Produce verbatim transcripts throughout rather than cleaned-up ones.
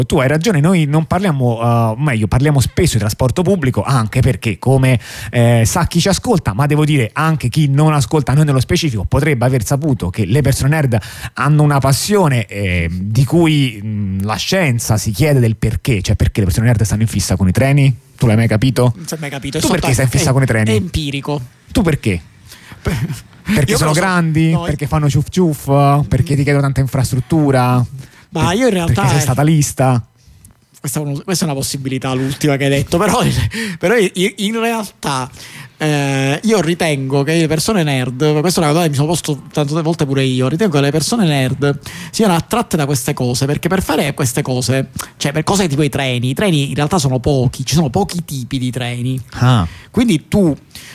Tu hai ragione, noi non parliamo, uh, meglio parliamo spesso di trasporto pubblico, anche perché come eh, sa chi ci ascolta, ma devo dire anche chi non ascolta noi nello specifico, potrebbe aver saputo che le persone nerd hanno una passione eh, di cui mh, la scienza si chiede del perché, cioè perché le persone nerd stanno in fissa con i treni? Tu l'hai mai capito? Non si è mai capito. Tu perché stai in fissa è, con i treni? È empirico. Tu perché? Perché Io sono so, grandi? no, perché fanno ciuff ciuff? Perché ti chiedono tanta infrastruttura? Ma per, io in realtà perché sei statalista? Questa, questa è una possibilità, l'ultima che hai detto, però, però in realtà eh, io ritengo che le persone nerd, questa è una cosa che mi sono posto tante volte pure io, ritengo che le persone nerd siano attratte da queste cose, perché per fare queste cose, cioè per cose tipo i treni, i treni in realtà sono pochi, ci sono pochi tipi di treni, ah. quindi tu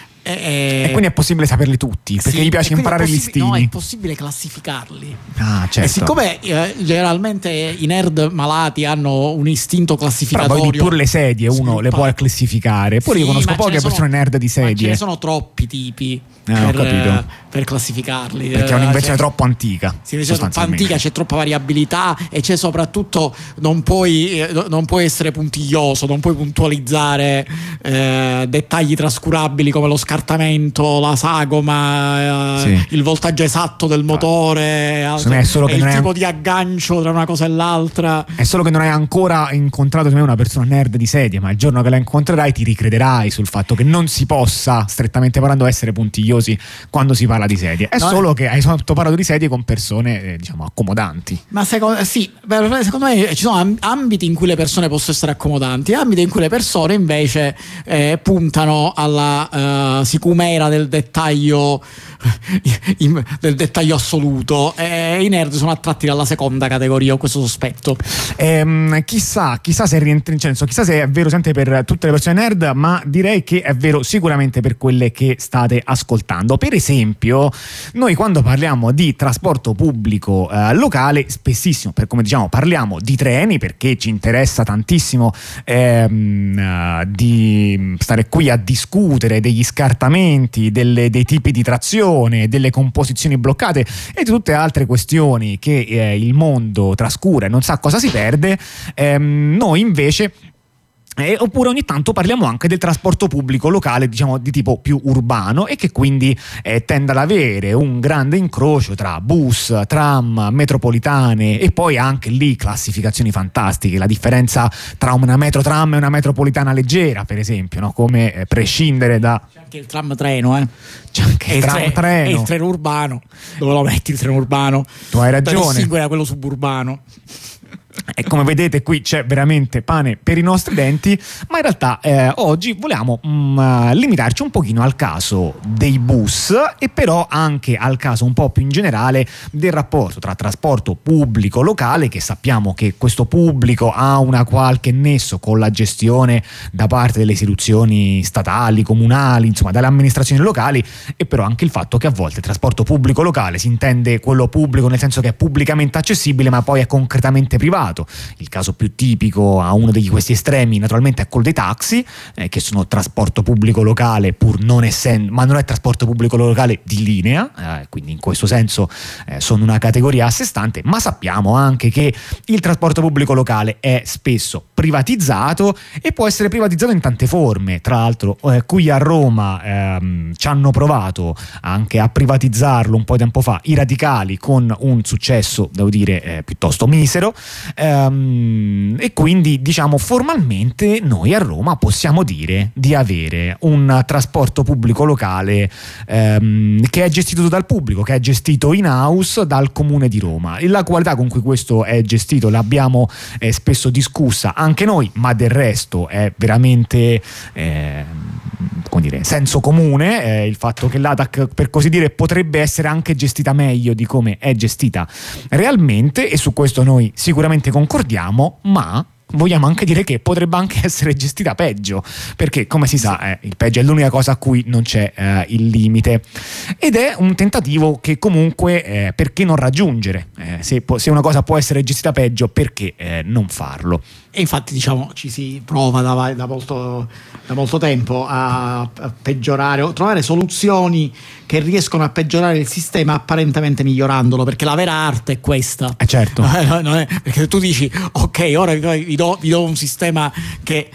E, e quindi è possibile saperli tutti, perché sì, gli piace imparare possi- gli stili. No, è possibile classificarli. Ah, certo. E siccome eh, generalmente i nerd malati hanno un istinto classificatorio, però poi pure le sedie uno le può classificare. Pure sì, io conosco poche sono, persone nerd di sedie. Ma ce ne sono troppi tipi ah, per, ho capito. per classificarli. Perché è un'invenzione cioè, troppo antica. Sì, è troppo antica, c'è troppa variabilità e c'è soprattutto non puoi, eh, non puoi essere puntiglioso, non puoi puntualizzare eh, dettagli trascurabili come lo scartamento, la sagoma, eh, sì. il voltaggio esatto del motore, altro, è solo che il non tipo è... di aggancio tra una cosa e l'altra. È solo che non hai ancora incontrato me una persona nerd di sedie, ma il giorno che la incontrerai ti ricrederai sul fatto che non si possa, strettamente parlando, essere puntigliosi quando si parla di sedie. È no, solo che hai parlato di sedie con persone eh, diciamo accomodanti. Ma secondo, sì, secondo me ci sono ambiti in cui le persone possono essere accomodanti, ambiti in cui le persone invece eh, puntano alla uh, sicumera del dettaglio in, del dettaglio assoluto, e i nerd sono attratti dalla seconda categoria, ho questo sospetto. Ehm, chissà, chissà se rientra in senso, chissà se è vero sempre per tutte le persone nerd, ma direi che è vero sicuramente per quelle che state ascoltando. Per esempio, noi quando parliamo di trasporto pubblico eh, locale, spessissimo, per come diciamo, parliamo di treni perché ci interessa tantissimo ehm, di stare qui a discutere degli scartamenti, delle, dei tipi di trazione, delle composizioni bloccate e di tutte altre questioni che eh, il mondo trascura e non sa cosa si perde. Ehm, noi invece Eh, oppure ogni tanto parliamo anche del trasporto pubblico locale, diciamo di tipo più urbano, e che quindi eh, tende ad avere un grande incrocio tra bus, tram, metropolitane e poi anche lì classificazioni fantastiche, la differenza tra una metrotram e una metropolitana leggera, per esempio, no? Come eh, prescindere da... C'è anche il tram treno, eh? C'è anche il tram tre- treno. E il treno urbano, dove lo metti il treno urbano? Tu hai ragione. Per distinguere da quello suburbano. E come vedete qui c'è veramente pane per i nostri denti, ma in realtà eh, oggi vogliamo mm, limitarci un pochino al caso dei bus e però anche al caso un po' più in generale del rapporto tra trasporto pubblico locale, che sappiamo che questo pubblico ha una qualche nesso con la gestione da parte delle istituzioni statali, comunali, insomma dalle amministrazioni locali, e però anche il fatto che a volte il trasporto pubblico locale si intende quello pubblico nel senso che è pubblicamente accessibile ma poi è concretamente privato. Il caso più tipico a uno di questi estremi naturalmente è quello dei taxi, eh, che sono trasporto pubblico locale pur non essendo, ma non è trasporto pubblico locale di linea, eh, quindi in questo senso eh, sono una categoria a sé stante, ma sappiamo anche che il trasporto pubblico locale è spesso privatizzato e può essere privatizzato in tante forme. Tra l'altro eh, qui a Roma ehm, ci hanno provato anche a privatizzarlo un po' di tempo fa i radicali, con un successo devo dire eh, piuttosto misero. Um, e quindi diciamo formalmente noi a Roma possiamo dire di avere un trasporto pubblico locale um, che è gestito dal pubblico, che è gestito in house dal Comune di Roma. La qualità con cui questo è gestito l'abbiamo eh, spesso discussa anche noi, ma del resto è veramente eh, come dire, senso comune eh, il fatto che l'A T A C, per così dire, potrebbe essere anche gestita meglio di come è gestita realmente, e su questo noi sicuramente concordiamo, ma vogliamo anche dire che potrebbe anche essere gestita peggio, perché come si sa eh, il peggio è l'unica cosa a cui non c'è eh, il limite, ed è un tentativo che comunque eh, perché non raggiungere, eh, se, se una cosa può essere gestita peggio, perché eh, non farlo? E infatti diciamo ci si prova da, da, molto, da molto tempo a, a peggiorare o trovare soluzioni che riescono a peggiorare il sistema apparentemente migliorandolo, perché la vera arte è questa. Eh certo. No, non è, perché se tu dici ok, ora vi do, vi do un sistema che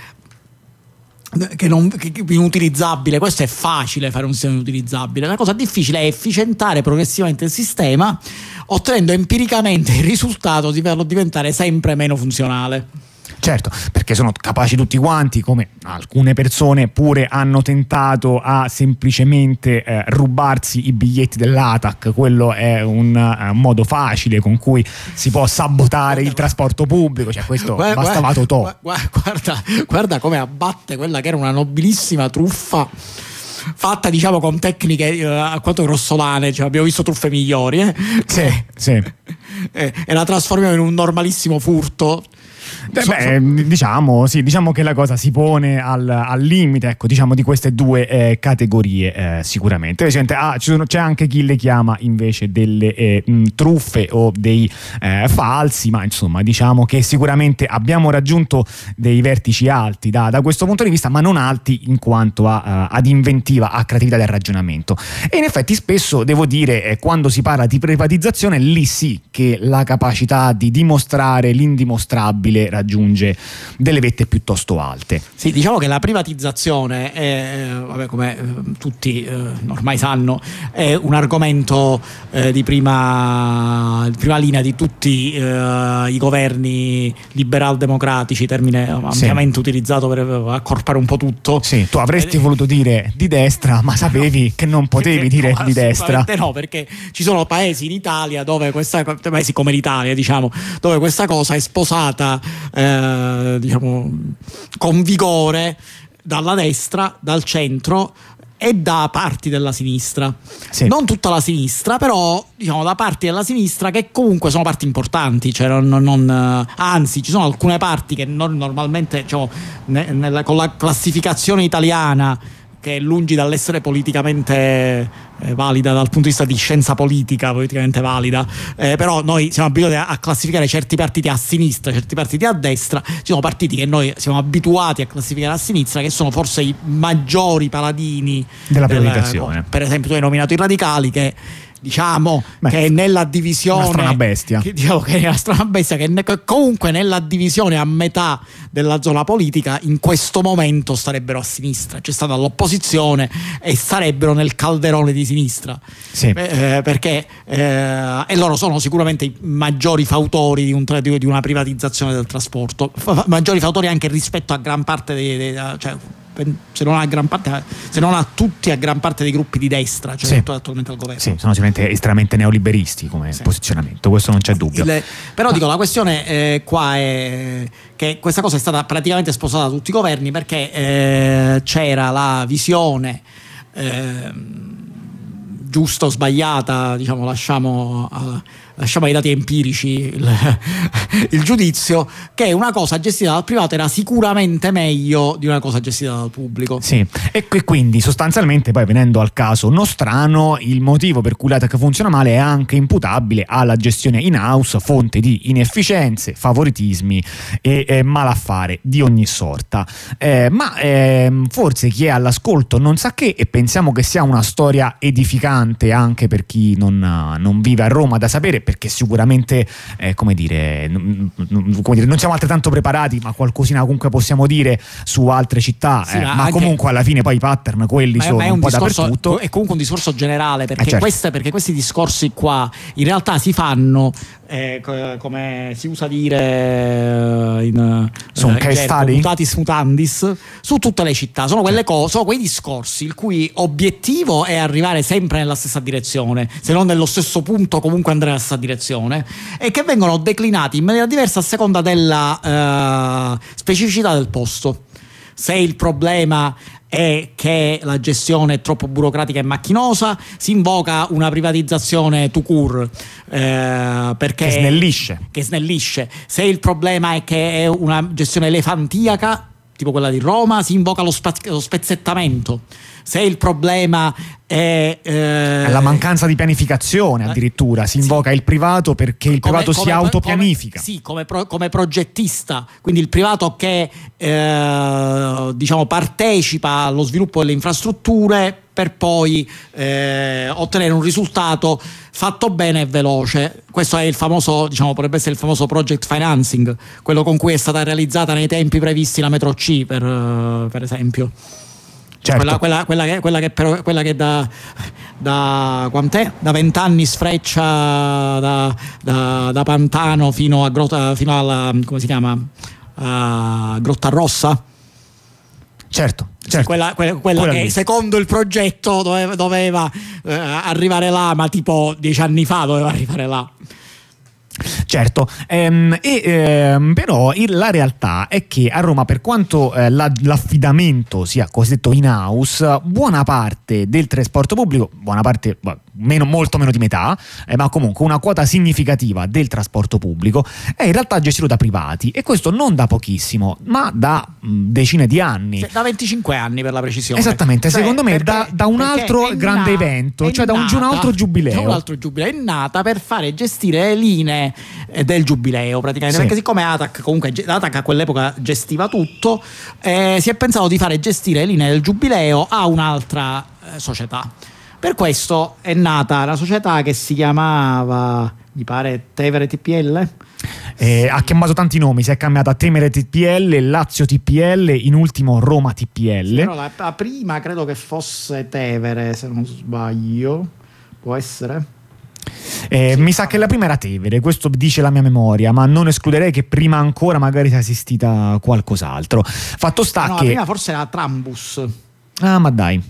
che non che, che inutilizzabile, questo è facile fare un sistema inutilizzabile, la cosa difficile è efficientare progressivamente il sistema, ottenendo empiricamente il risultato di farlo diventare sempre meno funzionale. Certo, perché sono capaci tutti quanti, come alcune persone pure hanno tentato a semplicemente eh, rubarsi i biglietti dell'A T A C. Quello è un uh, modo facile con cui si può sabotare il trasporto pubblico, cioè questo guarda, bastava Totò. Guarda, guarda, guarda come abbatte quella che era una nobilissima truffa fatta diciamo con tecniche eh, alquanto grossolane, cioè, abbiamo visto truffe migliori eh? Sì, sì. e, e la trasformiamo in un normalissimo furto. Beh, beh, diciamo, sì, diciamo che la cosa si pone al, al limite, ecco, diciamo, di queste due eh, categorie eh, sicuramente. Ah, ci sono, c'è anche chi le chiama invece delle eh, mh, truffe o dei eh, falsi, ma insomma diciamo che sicuramente abbiamo raggiunto dei vertici alti da, da questo punto di vista, ma non alti in quanto a, a, ad inventiva, a creatività del ragionamento. E in effetti spesso, devo dire, eh, quando si parla di privatizzazione, lì sì che la capacità di dimostrare l'indimostrabile raggiunge delle vette piuttosto alte. Sì, diciamo che la privatizzazione è, vabbè, come eh, tutti eh, ormai sanno, è un argomento eh, di prima, di prima linea di tutti eh, i governi liberal-democratici, termine ampiamente sì. utilizzato per accorpare un po' tutto. Sì, tu avresti eh, voluto dire di destra, ma sapevi no, che non potevi dire no, di destra. No, perché ci sono paesi in Italia dove questa, paesi come l'Italia, diciamo, dove questa cosa è sposata Eh, diciamo con vigore dalla destra, dal centro e da parti della sinistra. Sì. Non tutta la sinistra, però diciamo da parti della sinistra che comunque sono parti importanti, cioè non, non, anzi ci sono alcune parti che non, normalmente diciamo, ne, nella, con la classificazione italiana, che è lungi dall'essere politicamente eh, valida dal punto di vista di scienza politica, politicamente valida, eh, però noi siamo abituati a, a classificare certi partiti a sinistra, certi partiti a destra. Ci sono partiti che noi siamo abituati a classificare a sinistra, che sono forse i maggiori paladini della privatizzazione. Del, per esempio tu hai nominato i radicali, che diciamo Beh, che nella divisione una strana bestia che, diciamo, che è una strana bestia che, ne, che comunque nella divisione a metà della zona politica in questo momento starebbero a sinistra, c'è stata l'opposizione e sarebbero nel calderone di sinistra. Sì. eh, perché eh, e loro sono sicuramente i maggiori fautori di, un, di una privatizzazione del trasporto, F- maggiori fautori anche rispetto a gran parte dei, dei cioè, se non a gran parte, se non a tutti, a gran parte dei gruppi di destra, cioè sì. attualmente al governo. Sì, sono sicuramente estremamente neoliberisti come sì. posizionamento, questo non c'è dubbio. Il, però ah. dico, la questione eh, qua è che questa cosa è stata praticamente sposata da tutti i governi, perché eh, c'era la visione eh, giusta o sbagliata, diciamo, lasciamo a, lasciamo ai dati empirici il, il giudizio, che una cosa gestita dal privato era sicuramente meglio di una cosa gestita dal pubblico. Sì, e quindi sostanzialmente, poi venendo al caso nostrano, il motivo per cui l'A T A C funziona male è anche imputabile alla gestione in house, fonte di inefficienze, favoritismi e eh, malaffare di ogni sorta. Eh, ma eh, forse chi è all'ascolto non sa che, e pensiamo che sia una storia edificante anche per chi non, non vive a Roma, da sapere, perché sicuramente eh, come dire, n- n- come dire non siamo altrettanto preparati, ma qualcosina comunque possiamo dire su altre città, sì, eh, ma, ma anche, comunque alla fine poi i pattern quelli ma sono è un, un po' discorso, dappertutto. È comunque un discorso generale, perché, eh certo. queste, perché questi discorsi qua in realtà si fanno eh, come si usa dire in sono case study, mutatis mutandis, su tutte le città. Sono quelle cose, sono quei discorsi il cui obiettivo è arrivare sempre nella stessa direzione, se non nello stesso punto comunque andare nella stessa direzione, e che vengono declinati in maniera diversa a seconda della uh, specificità del posto. Se il problema è che la gestione è troppo burocratica e macchinosa, si invoca una privatizzazione tout court, eh, perché che snellisce. che snellisce. Se il problema è che è una gestione elefantiaca, tipo quella di Roma, si invoca lo, spa- lo spezzettamento. Se il problema è eh, la mancanza di pianificazione, addirittura si invoca sì. il privato perché il come, privato come, si autopianifica. Come, sì, come, pro, come progettista, quindi il privato che eh, diciamo partecipa allo sviluppo delle infrastrutture per poi eh, ottenere un risultato fatto bene e veloce. Questo è il famoso, diciamo, potrebbe essere il famoso project financing, quello con cui è stata realizzata nei tempi previsti la metro C, per, per esempio. Certo. Quella, quella, quella che, quella che, però, quella che da, da quant'è? Da vent'anni sfreccia da, da, da Pantano fino a Grotta, fino alla, come si chiama? A Grotta Rossa. Certo, certo. Quella, quella, quella, quella che lì. Secondo il progetto doveva, doveva eh, arrivare là, ma tipo dieci anni fa doveva arrivare là. Certo, ehm, e, ehm, però il, la realtà è che a Roma, per quanto eh, la, l'affidamento sia cosiddetto in house, buona parte del trasporto pubblico, buona parte, meno, molto meno di metà, eh, ma comunque una quota significativa del trasporto pubblico è in realtà gestito da privati, e questo non da pochissimo, ma da mh, decine di anni. Da venticinque anni per la precisione. Esattamente, cioè, secondo me perché, da, da un altro grande nata, evento, cioè da un, nata, un altro giubileo. Da un altro giubileo è nata per fare gestire le linee del giubileo praticamente, sì. perché siccome ATAC comunque ATAC a quell'epoca gestiva tutto, eh, si è pensato di fare gestire le linee del giubileo a un'altra eh, società. Per questo è nata la società che si chiamava, mi pare, Tevere T P L. Eh, ha chiamato tanti nomi, si è cambiata Temere T P L, Lazio T P L, in ultimo Roma T P L. Sì, però la, la prima credo che fosse Tevere, se non sbaglio, può essere. Eh, sì, mi sa che la prima era Tevere, questo dice la mia memoria, ma non escluderei che prima ancora magari sia esistita qualcos'altro. Fatto sta no, che la prima forse era Trambus. Ah, ma dai.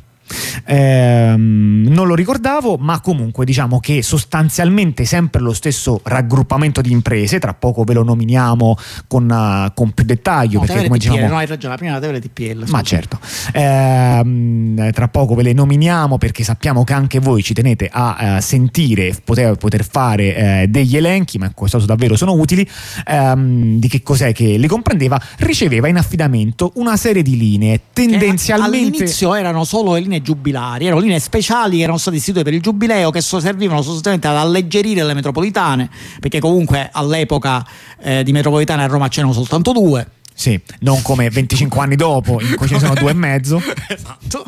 Ehm, non lo ricordavo, ma comunque diciamo che sostanzialmente sempre lo stesso raggruppamento di imprese. Tra poco ve lo nominiamo con, uh, con più dettaglio, no, perché come T P L, diciamo, no, hai ragione, la prima era Tevere T P L, ma certo, ehm, tra poco ve le nominiamo, perché sappiamo che anche voi ci tenete a uh, sentire, poter, poter fare uh, degli elenchi, ma in questo caso davvero sono utili, um, di che cos'è che li comprendeva. Riceveva in affidamento una serie di linee, tendenzialmente all'inizio erano solo le linee giubilari, erano linee speciali che erano state istituite per il giubileo, che servivano sostanzialmente ad alleggerire le metropolitane, perché comunque all'epoca eh, di metropolitane a Roma c'erano soltanto due. Sì, non come venticinque anni dopo in cui ce ne sono due e mezzo. Esatto.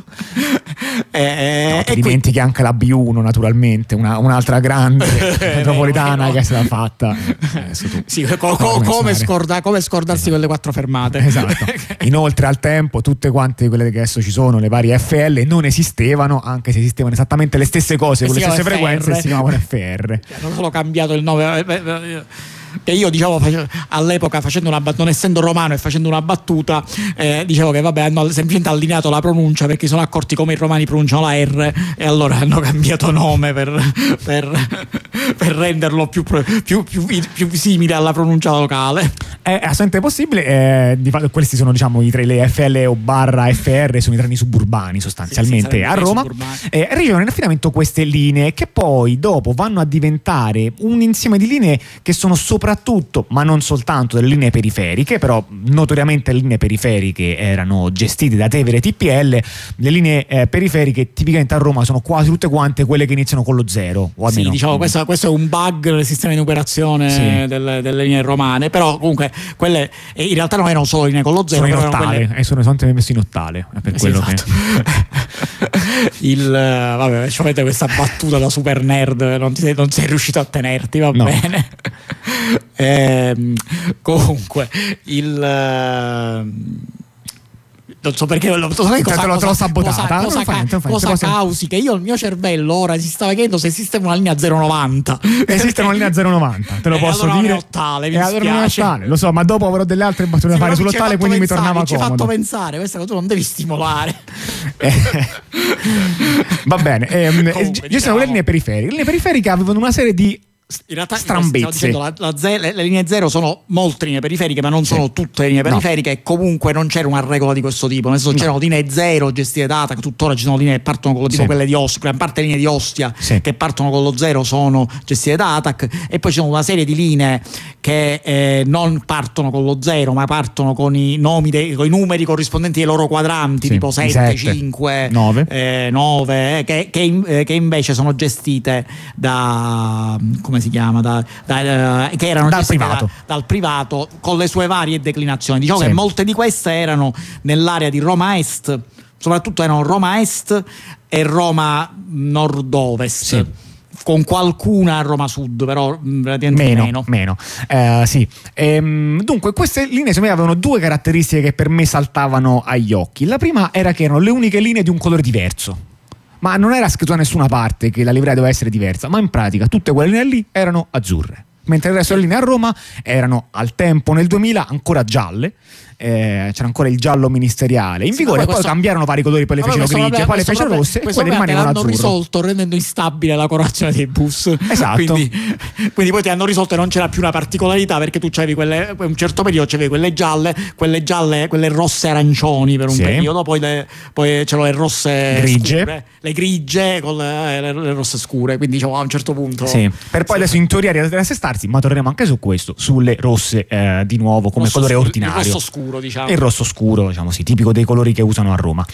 Eh, no, ti e dimentichi qui... anche la B uno, naturalmente, una, un'altra grande metropolitana che è stata fatta. Sì, co- co- come, scorda- come scordarsi esatto. quelle quattro fermate. Esatto. Inoltre al tempo tutte quante quelle che adesso ci sono, le varie F L, non esistevano, anche se esistevano esattamente le stesse cose, con le stesse frequenze, e si chiamavano F R. Hanno solo cambiato il nome. Che io dicevo all'epoca, facendo una non essendo romano e facendo una battuta, eh, dicevo che vabbè, hanno semplicemente allineato la pronuncia, perché sono accorti come i romani pronunciano la R, e allora hanno cambiato nome per, per, per renderlo più, più, più, più simile alla pronuncia locale. È assolutamente possibile. Eh, di fatto questi sono, diciamo, i tre, le F L o barra F R sono i treni suburbani sostanzialmente, sì, sì, a Roma. Eh, ricevono in affidamento queste linee, che poi dopo vanno a diventare un insieme di linee che sono soprattutto, ma non soltanto, delle linee periferiche, però notoriamente le linee periferiche erano gestite da Tevere T P L. Le linee eh, periferiche tipicamente a Roma sono quasi tutte quante quelle che iniziano con lo zero, o almeno, sì, diciamo, questo, questo è un bug del sistema di operazione, sì, delle, delle linee romane, però comunque quelle in realtà non erano solo linee con lo zero, sono in ottale, quelle... e sono sempre messi in ottale, è per quello, sì, esatto, che il vabbè, ci avete questa battuta da super nerd, non, ti sei, non sei riuscito a tenerti, va no. bene. Eh, comunque il non so perché lo, so cosa, te l'ho, cosa, sabotata cosa, cosa, cosa, cosa causi che io il mio cervello ora si stava chiedendo se esiste una linea zero novanta. Esiste una linea zero novanta, te lo eh, posso allora dire. Ottale, mi e allora non è ottale, lo so, ma dopo avrò delle altre battute da fare sull'ottale, quindi pensare, mi tornava ci comodo. Ci hai fatto pensare, questa cosa tu non devi stimolare. Eh, va bene. Eh, ci sono le linee periferiche. Le linee periferiche avevano una serie di in realtà strambezze. Dicendo, la, la ze- le, le linee zero sono molte linee periferiche, ma non sì. sono tutte le linee periferiche, no. e comunque non c'era una regola di questo tipo, nel senso no. c'erano linee zero gestite da Atac, tuttora ci sono linee che partono con lo tipo sì. quelle di Ostia, gran parte le linee di Ostia sì. che partono con lo zero sono gestite da Atac, e poi ci sono una serie di linee che eh, non partono con lo zero, ma partono con i nomi dei, con i numeri corrispondenti ai loro quadranti, sì. tipo sette, cinque, nove, eh, nove eh, che, che, in, eh, che invece sono gestite da come si chiama da, da, eh, che erano dal privato. Da, dal privato con le sue varie declinazioni. Diciamo sì. che molte di queste erano nell'area di Roma Est, soprattutto erano Roma Est e Roma Nord-Ovest, sì. con qualcuna a Roma Sud, però praticamente meno. meno. meno. Eh, sì. Ehm, dunque, queste linee secondo me avevano due caratteristiche che per me saltavano agli occhi. La prima era che erano le uniche linee di un colore diverso. Ma non era scritto da nessuna parte che la livrea doveva essere diversa, ma in pratica tutte quelle linee lì erano azzurre, mentre il resto delle linee a Roma erano al tempo nel duemila ancora gialle. Eh, c'era ancora il giallo ministeriale in sì, vigore, questo... poi cambiarono vari colori, poi le fecero grigie, poi le fecero rosse e poi rimanevano azzurro. L'hanno risolto rendendo instabile la colorazione dei bus, esatto. quindi, quindi poi ti hanno risolto e non c'era più una particolarità, perché tu c'avevi quelle, un certo periodo c'avevi quelle gialle, quelle gialle, quelle rosse arancioni per un sì. periodo, poi, le, poi c'erano le rosse grigie, scure, le grigie con le, le, le rosse scure, quindi diciamo a un certo punto sì. per poi sì. adesso in teoria riassestarsi, ma torneremo anche su questo, sulle rosse eh, di nuovo come rosso colore scuro, ordinario, il rosso scuro diciamo, il rosso scuro, diciamo sì, tipico dei colori che usano a Roma.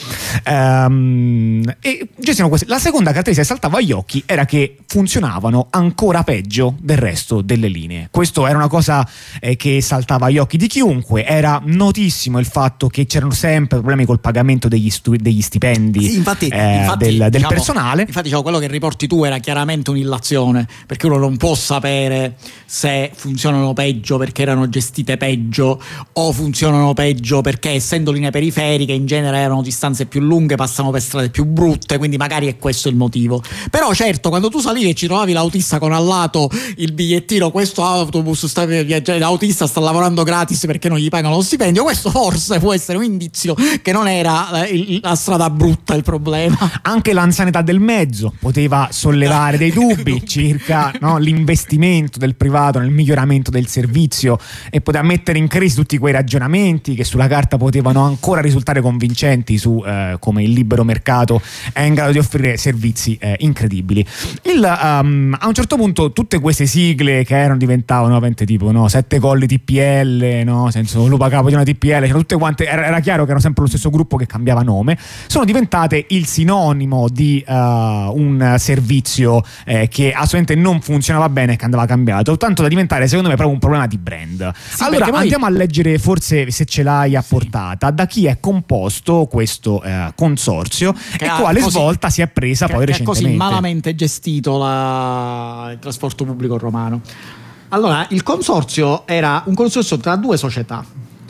Ehm, e gestivano queste. La seconda caratteristica che saltava agli occhi era che funzionavano ancora peggio del resto delle linee. Questo era una cosa eh, che saltava agli occhi di chiunque. Era notissimo il fatto che c'erano sempre problemi col pagamento degli, stu- degli stipendi sì, infatti, eh, infatti, del, del diciamo, personale. Infatti diciamo, quello che riporti tu era chiaramente un'illazione, perché uno non può sapere se funzionano peggio perché erano gestite peggio o funzionano peggio perché essendo linee periferiche in genere erano distanze più lunghe, passano per strade più brutte, quindi magari è questo il motivo. Però certo, quando tu salivi e ci trovavi l'autista con al lato il bigliettino, questo autobus sta viaggiando, l'autista sta lavorando gratis perché non gli pagano lo stipendio, questo forse può essere un indizio che non era la, la strada brutta il problema. Anche l'anzianità del mezzo poteva sollevare dei dubbi circa no, l'investimento del privato nel miglioramento del servizio, e poteva mettere in crisi tutti quei ragionamenti che sulla carta potevano ancora risultare convincenti su eh, come il libero mercato è in grado di offrire servizi eh, incredibili. Il, um, a un certo punto tutte queste sigle che erano diventavano ovviamente tipo no, sette colli T P L, no, senso lupa capo di una T P L, tutte quante, era, era chiaro che erano sempre lo stesso gruppo che cambiava nome, sono diventate il sinonimo di uh, un servizio eh, che assolutamente non funzionava bene e che andava cambiato, tanto da diventare secondo me proprio un problema di brand. Sì, allora poi... andiamo a leggere, forse se ce l'hai a portata, da chi è composto questo eh, consorzio che e quale così, svolta si è presa che, poi che recentemente. Così malamente gestito la, il trasporto pubblico romano. Allora, il consorzio era un consorzio tra due società,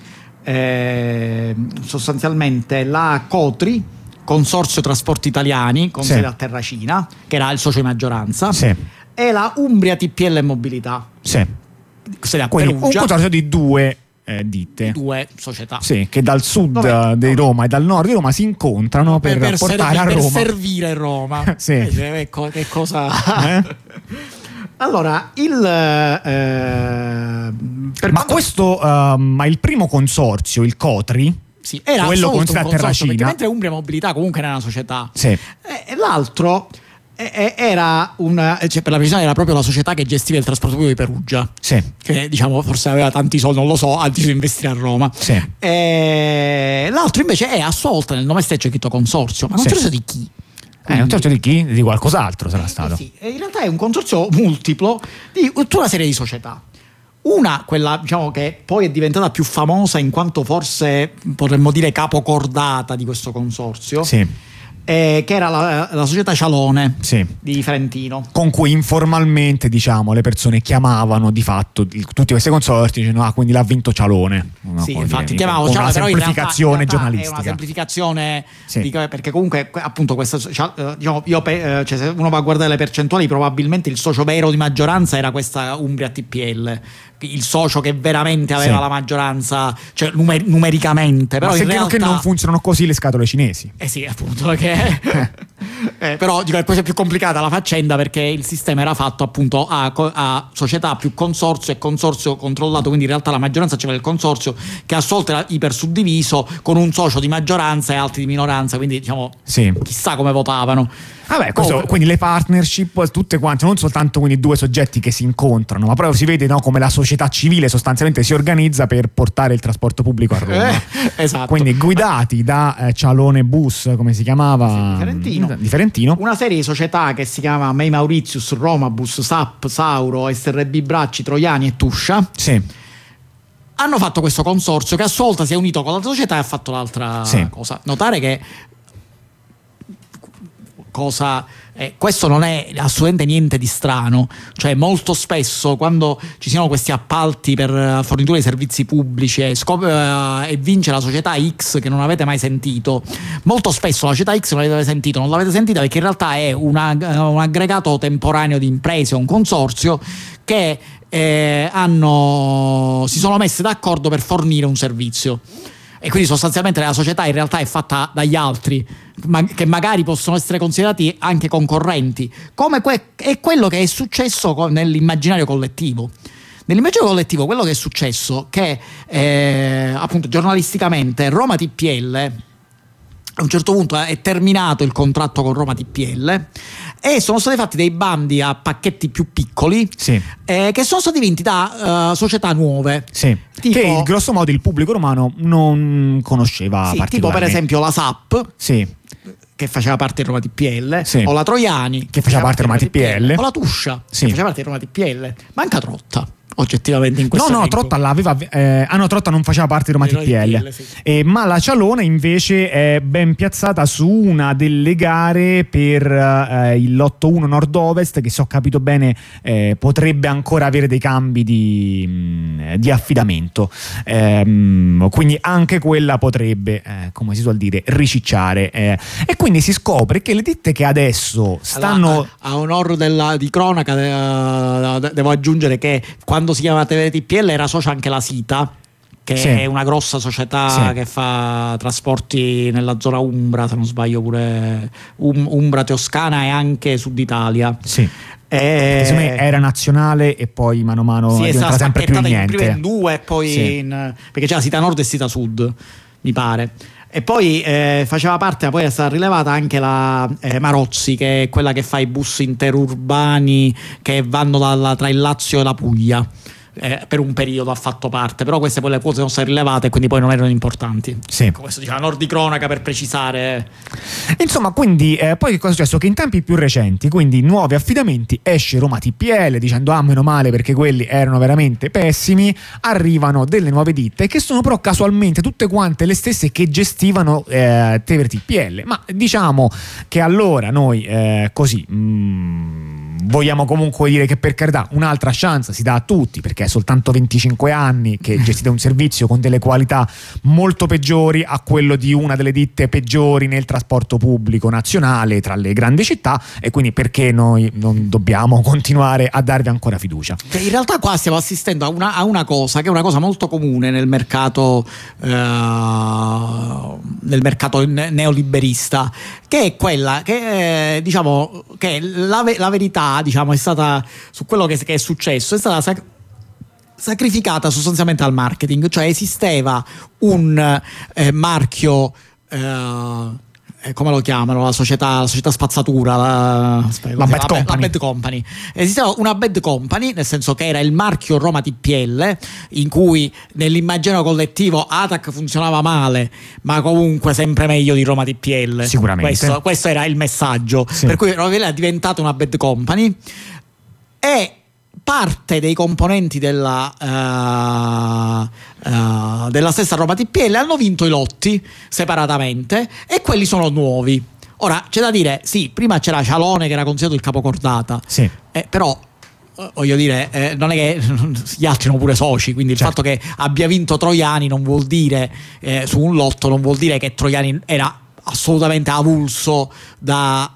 eh, sostanzialmente la Cotri, Consorzio Trasporti Italiani, con sì. sede a Terracina, che era il socio di maggioranza, sì. e la Umbria T P L e Mobilità, sì. sede a Quindi Perugia. Un consorzio di due Eh, ditte, due società sì, che dal sud Dove, di Roma e dal nord di Roma si incontrano per, per, per portare servi, a Roma per servire Roma. sì. eh, ecco, che cosa eh? Allora il eh, per ma quanto... questo uh, ma il primo consorzio, il Cotri, sì, era quello con sede a Terracina, perché mentre Umbria Mobilità comunque era una società, sì. e l'altro era una, cioè per la precisione era proprio la società che gestiva il trasporto pubblico di Perugia, sì. che diciamo forse aveva tanti soldi, non lo so, ha deciso di investire a Roma, sì. e l'altro invece è a sua volta nel nome stesso scritto consorzio, ma non sì. so di chi. Eh, un consorzio di chi? Di qualcos'altro sarà stato. Eh sì, in realtà è un consorzio multiplo di tutta una serie di società. Una, quella diciamo che poi è diventata più famosa in quanto forse potremmo dire capocordata di questo consorzio, sì. Eh, che era la, la società Cialone, sì. di Frentino, con cui informalmente diciamo le persone chiamavano di fatto di, tutti questi consorzi, dicevano ah quindi l'ha vinto Cialone, no, sì, infatti chiamavano Cialone, una semplificazione in realtà, in realtà giornalistica, è una semplificazione sì. di, perché comunque appunto questa diciamo io cioè, se uno va a guardare le percentuali probabilmente il socio vero di maggioranza era questa Umbria T P L, il socio che veramente aveva sì. la maggioranza, cioè numer- numericamente, però ma in se realtà che non funzionano così le scatole cinesi, eh sì appunto che Eh, però dico, poi è più complicata la faccenda perché il sistema era fatto appunto a, a società più consorzio e consorzio controllato, quindi in realtà la maggioranza c'era il consorzio che a sua volta era ipersuddiviso con un socio di maggioranza e altri di minoranza, quindi diciamo sì. chissà come votavano. Vabbè, questo, oh, quindi le partnership tutte quante, non soltanto quindi due soggetti che si incontrano, ma proprio si vede, no, come la società civile sostanzialmente si organizza per portare il trasporto pubblico a Roma. Eh, esatto. Quindi guidati da eh, Cialone Bus, come si chiamava? Sì, di Ferentino. di Ferentino. Una serie di società che si chiama Mei Mauritius, Romabus, S A P, Sauro, S R B Bracci, Troiani e Tuscia. Sì. Hanno fatto questo consorzio che a sua volta si è unito con l'altra società e ha fatto l'altra sì. cosa. Notare che cosa eh, questo non è assolutamente niente di strano, cioè molto spesso quando ci siano questi appalti per uh, fornitura di servizi pubblici e, scop- uh, e vince la società X che non avete mai sentito, molto spesso la società X non l'avete sentito, non l'avete sentita perché in realtà è una, uh, un aggregato temporaneo di imprese, un consorzio che eh, hanno, si sono messe d'accordo per fornire un servizio. E quindi sostanzialmente la società in realtà è fatta dagli altri, ma che magari possono essere considerati anche concorrenti, come que- è quello che è successo con- nell'immaginario collettivo. Nell'immaginario collettivo quello che è successo che eh, appunto giornalisticamente Roma T P L a un certo punto è terminato il contratto con Roma T P L e sono stati fatti dei bandi a pacchetti più piccoli, sì. eh, che sono stati vinti da uh, società nuove, sì. Tipo, che grosso modo il pubblico romano non conosceva, sì, tipo per esempio la S A P, sì. che faceva parte di Roma T P L, sì. o la Troiani che faceva parte di Roma T P L, o la Tuscia, sì. che faceva parte di Roma T P L. Manca Trotta oggettivamente in questo no no elenco. Trotta l'aveva eh, ah no Trotta non faceva parte di Roma T P L, sì. eh, ma la Cialone invece è ben piazzata su una delle gare per eh, il lotto uno nord-ovest che, se ho capito bene, eh, potrebbe ancora avere dei cambi di, mh, di affidamento, eh, quindi anche quella potrebbe, eh, come si suol dire, ricicciare, eh. E quindi si scopre che le ditte che adesso stanno allora, a, a onor della, di cronaca de, devo aggiungere che quando si chiama T V T P L era socia anche la Sita, che sì. è una grossa società, sì. che fa trasporti nella zona Umbra, se non sbaglio pure um, Umbra, Toscana e anche Sud Italia. Sì. E... secondo me era nazionale e poi mano a mano sì, è diventata sempre più niente. Prima in due e poi sì. in, perché c'era Sita Nord e Sita Sud, mi pare. E poi eh, faceva parte, poi è stata rilevata anche la eh, Marozzi, che è quella che fa i bus interurbani che vanno dalla, tra il Lazio e la Puglia. Eh, per un periodo ha fatto parte, però queste poi le quote sono state rilevate e quindi poi non erano importanti. Sì. Ecco, questo diciamo nord di cronaca per precisare. Insomma, quindi eh, poi che cosa è successo? Che in tempi più recenti, quindi nuovi affidamenti, esce Roma T P L dicendo ah meno male perché quelli erano veramente pessimi, arrivano delle nuove ditte che sono però casualmente tutte quante le stesse che gestivano eh, T V T P L, ma diciamo che allora noi eh, così mh, vogliamo comunque dire che, per carità, un'altra chance si dà a tutti, perché è soltanto venticinque anni che gestite un servizio con delle qualità molto peggiori a quello di una delle ditte peggiori nel trasporto pubblico nazionale tra le grandi città, e quindi perché noi non dobbiamo continuare a darvi ancora fiducia? In realtà qua stiamo assistendo a una, a una cosa che è una cosa molto comune nel mercato eh, nel mercato neoliberista, che è quella che eh, diciamo che la, la verità, diciamo, è stata su quello che, che è successo, è stata sac- sacrificata sostanzialmente al marketing, cioè esisteva un eh, marchio eh, come lo chiamano, la società, la società spazzatura, la, aspetta, la, bad la, company. la bad company. Esisteva una bad company, nel senso che era il marchio Roma T P L, in cui nell'immaginario collettivo A T A C funzionava male, ma comunque sempre meglio di Roma T P L. Sicuramente. Questo, questo era il messaggio. Sì. Per cui Roma T P L è diventata una bad company e parte dei componenti della, uh, uh, della stessa Roma T P L hanno vinto i lotti separatamente e quelli sono nuovi. Ora c'è da dire, sì, prima c'era Cialone che era considerato il capocordata, sì. eh, però voglio dire, eh, non è che gli altri sono pure soci, quindi certo. Il fatto che abbia vinto Troiani non vuol dire eh, su un lotto non vuol dire che Troiani era assolutamente avulso da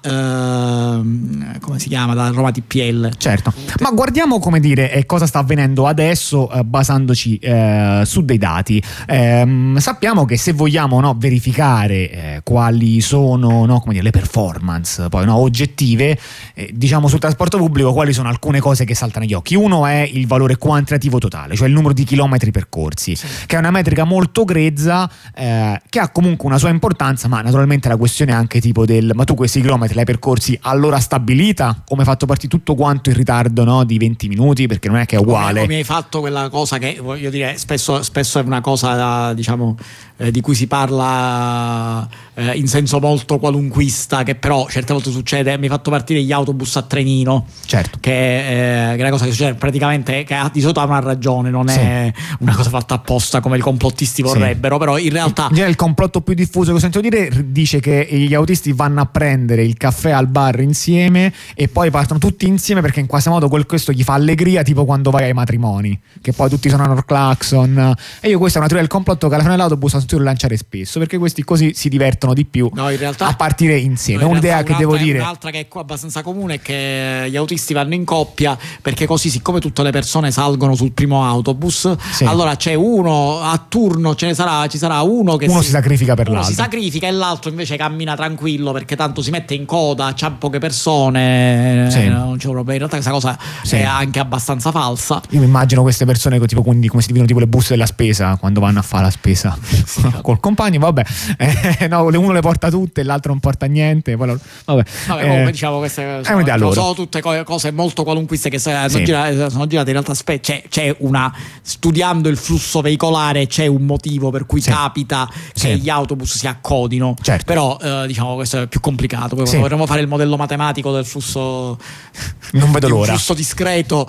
ehm, come si chiama, da Roma T P L. Certo, ma guardiamo, come dire, eh, cosa sta avvenendo adesso, eh, basandoci eh, su dei dati. Eh, sappiamo che se vogliamo, no, verificare eh, quali sono, no, come dire, le performance poi, no, oggettive, eh, diciamo sul trasporto pubblico, quali sono alcune cose che saltano agli occhi. Uno è il valore quantitativo totale, cioè il numero di chilometri percorsi, sì, che è una metrica molto grezza, eh, che ha comunque una sua importanza, ma naturalmente la questione è anche tipo del: ma tu questi chilometri li hai percorsi all'ora stabilita, come hai fatto partire tutto quanto in ritardo, no, di venti minuti, perché non è che è uguale. Come, come hai fatto quella cosa che, voglio dire, spesso, spesso è una cosa, diciamo, eh, di cui si parla eh, in senso molto qualunquista, che però certe volte succede. Mi hai fatto partire gli autobus a trenino, certo, che, eh, che è una cosa che succede praticamente, che di solito ha una ragione, non è sì. una cosa fatta apposta come i complottisti vorrebbero, sì. però in realtà in il complotto più diffuso che ho sentito dire dice che gli autisti vanno a prendere il caffè al bar insieme e poi partono tutti insieme, perché in qualche modo quel, questo gli fa allegria, tipo quando vai ai matrimoni, che poi tutti suonano il clacson. E io, questa è una teoria del complotto che alla fine l'autobus ha sentito lanciare spesso, perché questi così si divertono di più, no, in realtà, a partire insieme. No, in un'idea che devo dire, un'altra che è abbastanza comune è che gli autisti vanno in coppia, perché così, siccome tutte le persone salgono sul primo autobus, sì. allora c'è uno a turno, ce ne sarà, ci sarà uno che uno si, si sacrifica per uno l'altro, si sacrifica, e l'altro invece cammina tranquillo, perché tanto si mette in coda, c'ha poche persone, sì. non c'è un problema. In realtà questa cosa sì. è anche abbastanza falsa. Io mi immagino queste persone tipo, quindi, come si dicono, tipo le buste della spesa, quando vanno a fare la spesa sì, col compagno, vabbè, eh, no, uno le porta tutte e l'altro non porta niente, poi lo, vabbè, vabbè eh, comunque, diciamo, queste sono, sono, sono tutte cose molto qualunquiste che sono, sì. girate, sono girate in realtà. Spe- c'è, c'è una, studiando il flusso veicolare, c'è un motivo per cui sì. capita che sì. gli autobus si accodino, certo. però eh, diciamo questo è più complicato. Poi sì. vorremmo fare il modello matematico del flusso, non vedo l'ora, un flusso discreto.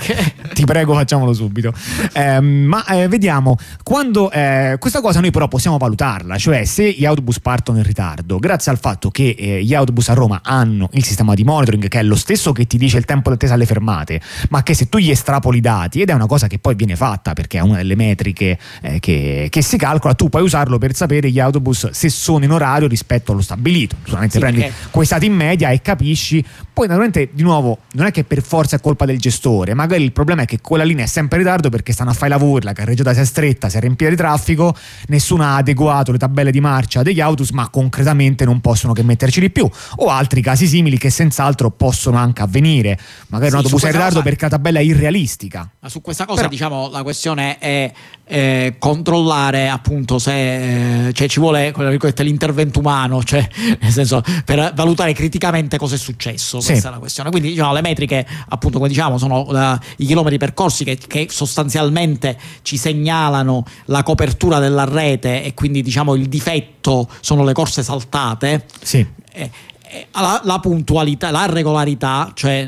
Ti prego, facciamolo subito. Eh, ma eh, vediamo quando eh, questa cosa noi però possiamo valutarla, cioè se gli autobus partono in ritardo, grazie al fatto che eh, gli autobus a Roma hanno il sistema di monitoring, che è lo stesso che ti dice il tempo d'attesa alle fermate, ma che se tu gli estrapoli i dati, ed è una cosa che poi viene fatta perché è una delle metriche eh, che, che si calcola, tu puoi usarlo per sapere gli autobus se sono in orario rispetto allo stabilito. Solamente sì, prendi perché... quei dati in media e capisci. Poi naturalmente, di nuovo, non è che per forza è colpa del gestore, magari il problema è che quella linea è sempre in ritardo perché stanno a fare i lavori, la carreggiata si è stretta, si è riempita di traffico, nessuno ha adeguato le tabelle di marcia degli autobus, ma concretamente non possono che metterci di più, o altri casi simili che senz'altro possono anche avvenire, magari sì, un autobus è in ritardo cosa... perché la tabella è irrealistica. Ma su questa cosa, però... diciamo, la questione è eh, controllare appunto se eh, cioè ci vuole l'intervento umano, cioè nel senso, per valutare criticamente cosa è successo. Sì. Questa è la questione. Quindi, diciamo, le metriche, appunto, come diciamo, sono uh, i chilometri percorsi che, che sostanzialmente ci segnalano la copertura della rete, e quindi, diciamo, il difetto sono le corse saltate. Sì. Eh, La, la puntualità, la regolarità, cioè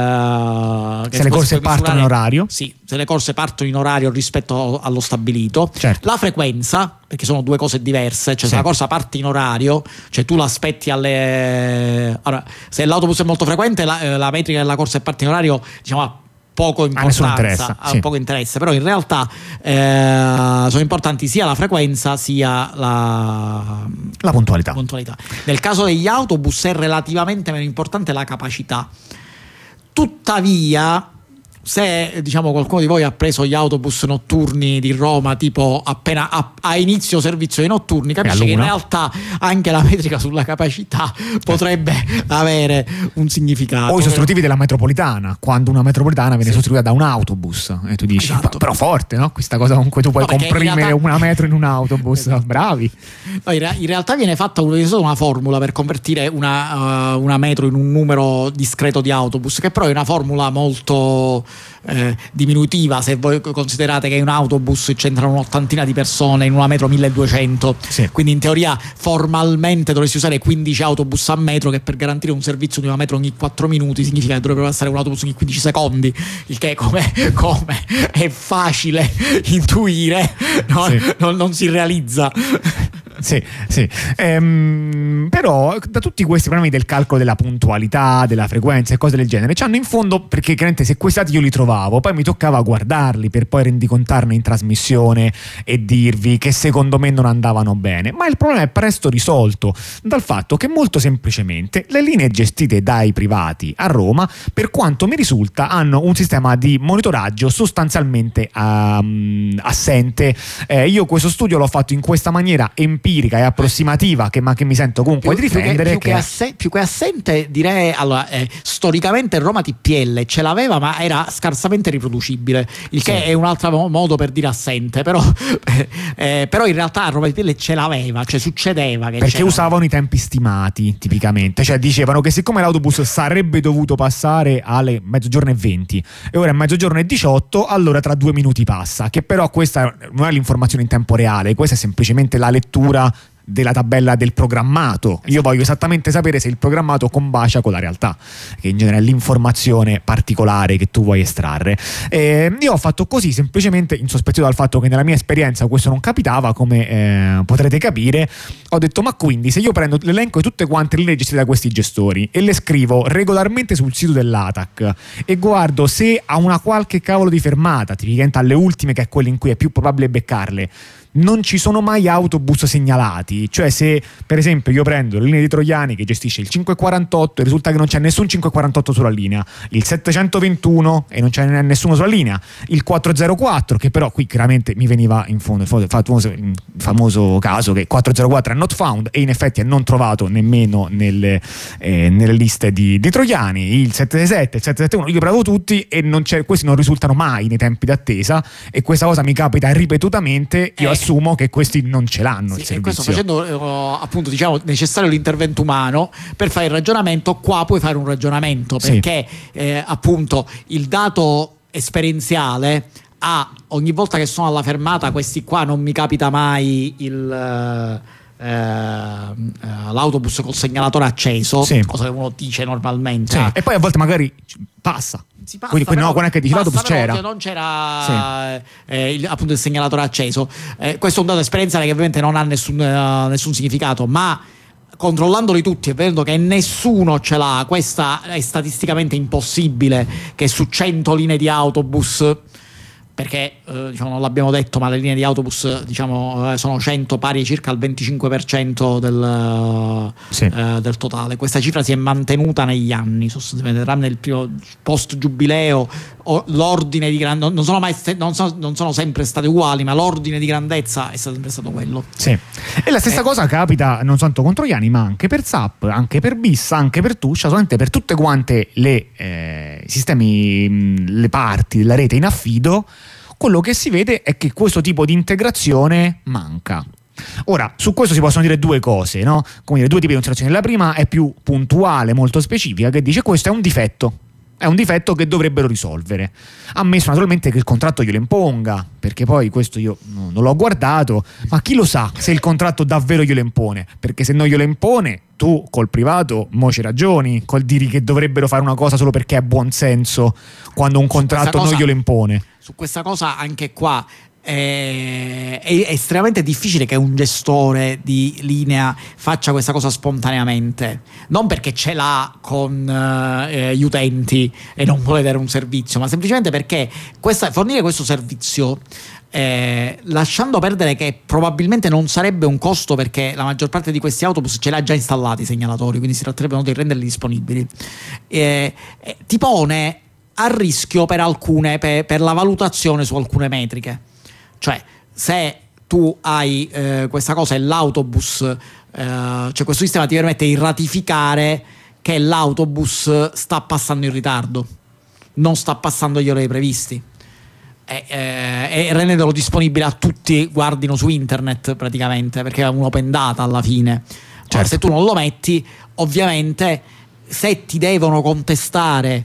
nel, se le corse partono in orario, sì, se le corse partono in orario rispetto allo stabilito, certo. La frequenza, perché sono due cose diverse, cioè sì. se la corsa parte in orario, cioè tu l'aspetti alle, allora, se l'autobus è molto frequente, la, la metrica della corsa e parte in orario, diciamo, poco importanza, ha sì. poco interesse, però in realtà eh, sono importanti sia la frequenza sia la, la puntualità. puntualità. Nel caso degli autobus è relativamente meno importante la capacità. Tuttavia, se, diciamo, qualcuno di voi ha preso gli autobus notturni di Roma, tipo appena a, a inizio servizio dei notturni, capisce che in realtà anche la metrica sulla capacità potrebbe avere un significato. O i sostitutivi della metropolitana, quando una metropolitana viene sì. sostituita da un autobus e tu dici, esatto. però forte, no? Questa cosa con cui tu puoi no, comprimere realtà... una metro in un autobus, esatto. bravi. No, in, in realtà viene fatta una formula per convertire una, uh, una metro in un numero discreto di autobus, che però è una formula molto Eh, diminutiva, se voi considerate che in un autobus c'entrano un'ottantina di persone, in una metro milleduecento, sì. quindi in teoria formalmente dovresti usare quindici autobus a metro, che per garantire un servizio di una metro ogni quattro minuti significa che dovrebbe passare un autobus ogni quindici secondi, il che come, come è facile intuire non, sì. non, non si realizza. Sì, sì. Ehm, però da tutti questi problemi del calcolo della puntualità, della frequenza e cose del genere, c'hanno in fondo, perché chiaramente se questi dati io li trovavo, poi mi toccava guardarli per poi rendicontarne in trasmissione e dirvi che secondo me non andavano bene. Ma il problema è presto risolto dal fatto che molto semplicemente le linee gestite dai privati a Roma, per quanto mi risulta, hanno un sistema di monitoraggio sostanzialmente um, assente. Eh, io questo studio l'ho fatto in questa maniera empirica e approssimativa, che, ma che mi sento comunque più, di difendere. Più che, più, che asse, più che assente, direi, allora, eh, storicamente Roma T P L ce l'aveva, ma era scarsamente riproducibile, il che sì. è un altro modo per dire assente, però, eh, però in realtà Roma T P L ce l'aveva, cioè succedeva che perché c'era. Usavano i tempi stimati tipicamente, cioè dicevano che siccome l'autobus sarebbe dovuto passare alle mezzogiorno e venti e ora è mezzogiorno e diciotto, allora tra due minuti passa, che però questa non è l'informazione in tempo reale, questa è semplicemente la lettura della tabella del programmato. Io voglio esattamente sapere se il programmato combacia con la realtà, che in genere è l'informazione particolare che tu vuoi estrarre. E io ho fatto così semplicemente, insospettito dal fatto che nella mia esperienza questo non capitava, come eh, potrete capire. Ho detto, ma quindi se io prendo l'elenco di tutte quante le leggi gestite da questi gestori e le scrivo regolarmente sul sito dell'A T A C e guardo se ha una qualche cavolo di fermata, tipicamente alle ultime, che è quelle in cui è più probabile beccarle, non ci sono mai autobus segnalati. Cioè, se per esempio io prendo le linee di Troiani che gestisce il cinque quarantotto e risulta che non c'è nessun cinque quarantotto sulla linea, il settecentoventuno e non c'è nessuno sulla linea, il quattrocentoquattro, che però qui chiaramente mi veniva in fondo il famoso, il famoso caso che quattrocentoquattro è not found, e in effetti è non trovato nemmeno nelle, eh, nelle liste di, di Troiani, il settecentosettantasette, il settecentosettantuno, io provo tutti e non c'è, questi non risultano mai nei tempi d'attesa, e questa cosa mi capita ripetutamente. Io eh. assumo che questi non ce l'hanno, sì, il servizio. E questo facendo uh, appunto, diciamo, necessario l'intervento umano per fare il ragionamento, qua puoi fare un ragionamento, perché sì. eh, appunto il dato esperienziale ha, ogni volta che sono alla fermata, questi qua non mi capita mai il uh, uh, l'autobus col segnalatore acceso, sì. cosa che uno dice normalmente, sì. E poi a volte magari passa. Si passa, quindi però, no, quando è che dici l'autobus c'era, non c'era sì. eh, il, appunto il segnalatore acceso. Eh, questo è un dato esperienziale che ovviamente non ha nessun, uh, nessun significato, ma controllandoli tutti e vedendo che nessuno ce l'ha, questa è statisticamente impossibile che su cento linee di autobus, perché eh, diciamo, non l'abbiamo detto, ma le linee di autobus, diciamo, eh, sono cento, pari circa al venticinque per cento del, sì. eh, del totale. Questa cifra si è mantenuta negli anni, sostanzialmente tranne il primo post giubileo, l'ordine di grandezza non sono mai non sono, non sono sempre state uguali, ma l'ordine di grandezza è sempre stato quello. Sì. E la stessa eh. cosa capita non soltanto con Troiani, ma anche per Zap, anche per Bis, anche per Tuscia, solamente per tutte quante le eh, sistemi, le parti della rete in affido. Quello che si vede è che questo tipo di integrazione manca. Ora, su questo si possono dire due cose, no? Come dire, due tipi di considerazioni. La prima è più puntuale, molto specifica, che dice questo è un difetto. È un difetto che dovrebbero risolvere. Ammesso naturalmente che il contratto glielo imponga, perché poi questo io non l'ho guardato, ma chi lo sa se il contratto davvero glielo impone? Perché se non glielo impone, tu col privato mo ci ragioni, col dire che dovrebbero fare una cosa solo perché è buon senso, quando un contratto cosa, non glielo impone. Su questa cosa anche qua è, è estremamente difficile che un gestore di linea faccia questa cosa spontaneamente, non perché ce l'ha con eh, gli utenti e non vuole dare un servizio, ma semplicemente perché questa, fornire questo servizio, eh, lasciando perdere che probabilmente non sarebbe un costo, perché la maggior parte di questi autobus ce l'ha già installati i segnalatori, quindi si tratterebbe di renderli disponibili, eh, eh, ti pone a rischio per alcune per, per la valutazione su alcune metriche. Cioè, se tu hai eh, questa cosa e l'autobus, eh, cioè questo sistema ti permette di ratificare che l'autobus sta passando in ritardo, non sta passando gli orari previsti, e, eh, e rendendolo disponibile a tutti, guardino su internet praticamente, perché è un'open data alla fine. Certo. Se tu non lo metti, ovviamente, se ti devono contestare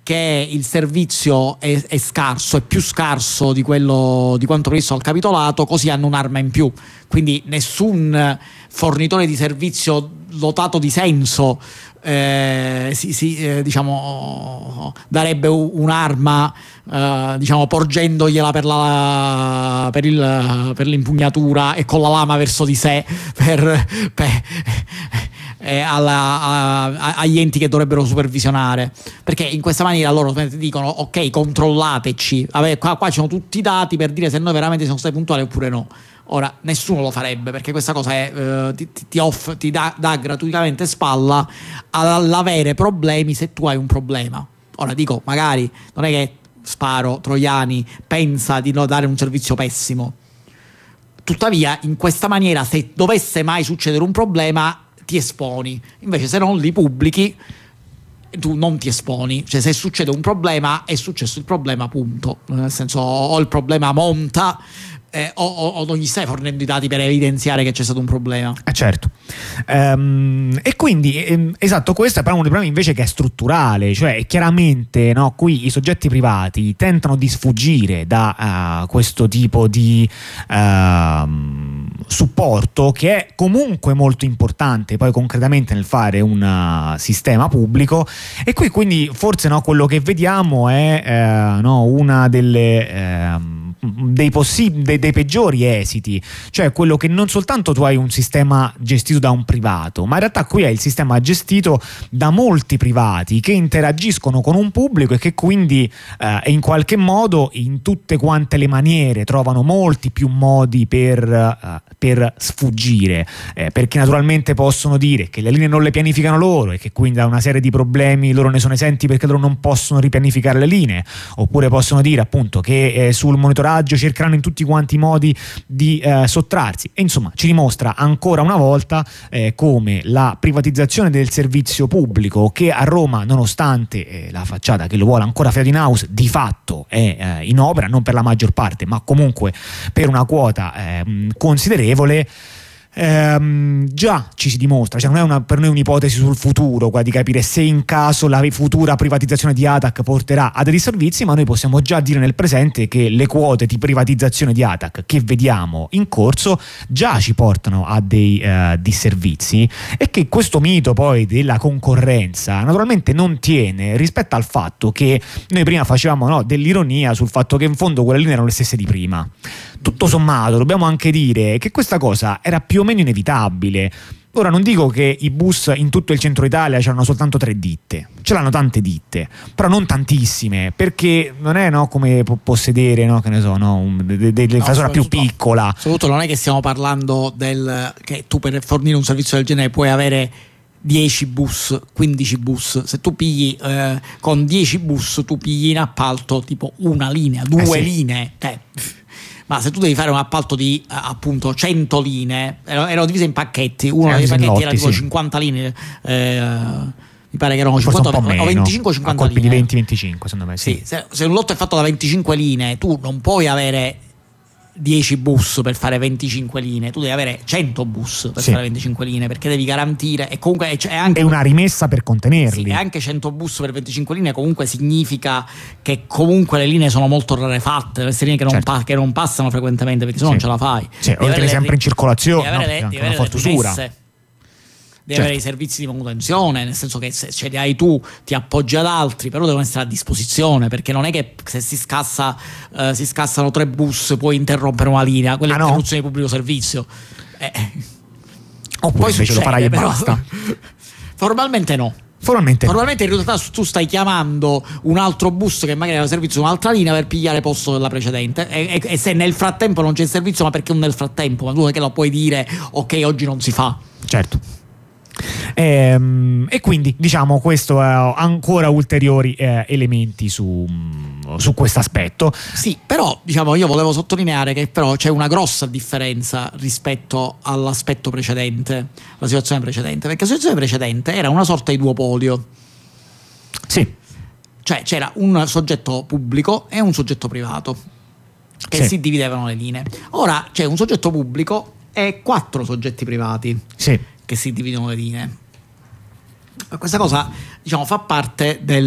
che il servizio è, è scarso, è più scarso di quello di quanto previsto dal capitolato, così hanno un'arma in più. Quindi nessun fornitore di servizio dotato di senso eh, si, si, eh, diciamo, darebbe un'arma eh, diciamo porgendogliela per, la, per, il, per l'impugnatura e con la lama verso di sé per, per Eh, alla, a, agli enti che dovrebbero supervisionare, perché in questa maniera loro dicono ok, controllateci. Vabbè, qua, qua ci sono tutti i dati per dire se noi veramente siamo stati puntuali oppure no. Ora nessuno lo farebbe, perché questa cosa è, eh, ti, ti, off, ti dà, dà gratuitamente spalla all'avere problemi se tu hai un problema. Ora dico, magari non è che Sparo, Troiani pensa di non dare un servizio pessimo, tuttavia in questa maniera se dovesse mai succedere un problema ti esponi. Invece se non li pubblichi tu non ti esponi, cioè se succede un problema è successo il problema, punto. Nel senso, o il problema monta eh, o, o, o non gli stai fornendo i dati per evidenziare che c'è stato un problema. Eh certo. Um, e quindi ehm, esatto, questo è però uno dei problemi invece che è strutturale, cioè chiaramente, no, qui i soggetti privati tentano di sfuggire da uh, questo tipo di uh, supporto, che è comunque molto importante poi concretamente nel fare un uh, sistema pubblico. E qui quindi forse, no, quello che vediamo è uh, no, una delle uh, dei, possib- dei, dei peggiori esiti, cioè quello che non soltanto tu hai un sistema gestito da un privato, ma in realtà qui hai il sistema gestito da molti privati che interagiscono con un pubblico e che quindi eh, in qualche modo in tutte quante le maniere trovano molti più modi per, eh, per sfuggire, eh, perché naturalmente possono dire che le linee non le pianificano loro e che quindi da una serie di problemi loro ne sono esenti perché loro non possono ripianificare le linee, oppure possono dire appunto che eh, sul monitoraggio cercheranno in tutti quanti i modi di eh, sottrarsi. E insomma ci dimostra ancora una volta eh, come la privatizzazione del servizio pubblico, che a Roma nonostante eh, la facciata che lo vuole ancora fare in house, di fatto è eh, in opera, non per la maggior parte ma comunque per una quota eh, considerevole. Ehm, già ci si dimostra, cioè non è una, per noi un'ipotesi sul futuro, quella di capire se in caso la futura privatizzazione di Atac porterà a dei servizi, ma noi possiamo già dire nel presente che le quote di privatizzazione di Atac che vediamo in corso già ci portano a dei uh, disservizi, e che questo mito poi della concorrenza naturalmente non tiene rispetto al fatto che noi prima facevamo, no, dell'ironia sul fatto che in fondo quelle linee erano le stesse di prima. Tutto sommato dobbiamo anche dire che questa cosa era più o meno inevitabile. Ora non dico che i bus in tutto il centro Italia c'erano soltanto tre ditte, ce l'hanno tante ditte, però non tantissime, perché non è, no, come possedere, no, che ne so, no, un, de, de, de, de, no, più piccola. Soprattutto non è che stiamo parlando del che tu per fornire un servizio del genere puoi avere dieci bus, quindici bus. Se tu pigli eh, con dieci bus tu pigli in appalto tipo una linea, due eh sì. linee, eh. Ma se tu devi fare un appalto di uh, appunto cento linee, erano, erano divise in pacchetti, uno eh, dei pacchetti lotti, era tipo sì. cinquanta linee, eh, mi pare che erano cinquanta o venticinque o cinquanta linee. Di venti venticinque secondo me. Sì. Sì, se, se un lotto è fatto da venticinque linee, tu non puoi avere dieci bus per fare venticinque linee, tu devi avere cento bus per sì. fare venticinque linee, perché devi garantire, e comunque è, è anche è una rimessa per contenerli. Sì, e anche cento bus per venticinque linee comunque significa che comunque le linee sono molto rarefatte, queste linee che non, certo. pa- che non passano frequentemente, perché se no sì. non ce la fai. Sì, devi oltre sempre le, in circolazione, devi avere, no? devi Una avere forte usura. Devi certo. avere i servizi di manutenzione, nel senso che se ce li hai tu ti appoggi ad altri, però devono essere a disposizione, perché non è che se si scassa uh, si scassano tre bus puoi interrompere una linea, quella ah, è no? interruzione di pubblico servizio. Eh. Oppure poi invece succede, lo farai e però, basta. Formalmente no. Formalmente, Formalmente no. In realtà tu stai chiamando un altro bus che magari ha servizio su un'altra linea per pigliare posto della precedente, e, e, e se nel frattempo non c'è il servizio, ma perché non nel frattempo? Ma tu non è che lo puoi dire ok oggi non si fa. Certo. E, e quindi diciamo questo è ancora ulteriori eh, elementi su, su questo aspetto. Sì, però diciamo io volevo sottolineare che però c'è una grossa differenza rispetto all'aspetto precedente, la situazione precedente, perché la situazione precedente era una sorta di duopolio. Sì. Cioè c'era un soggetto pubblico e un soggetto privato che sì. si dividevano le linee. Ora c'è un soggetto pubblico e quattro soggetti privati. Sì. Che si dividono le linee. Questa cosa diciamo fa parte del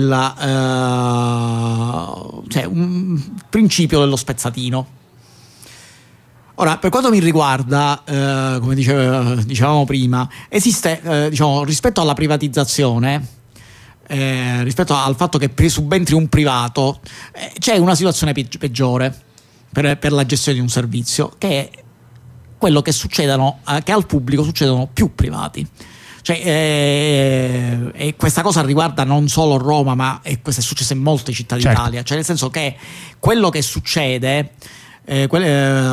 uh, cioè un principio dello spezzatino. Ora, per quanto mi riguarda, uh, come dicevo, dicevamo prima, esiste uh, diciamo rispetto alla privatizzazione, eh, rispetto al fatto che subentri un privato, eh, c'è una situazione peggiore per, per la gestione di un servizio, che è quello che succedono, eh, che al pubblico succedono più privati. Cioè, eh, e questa cosa riguarda non solo Roma, ma è, questo è successo in molte città certo. d'Italia. Cioè, nel senso che quello che succede, eh, que-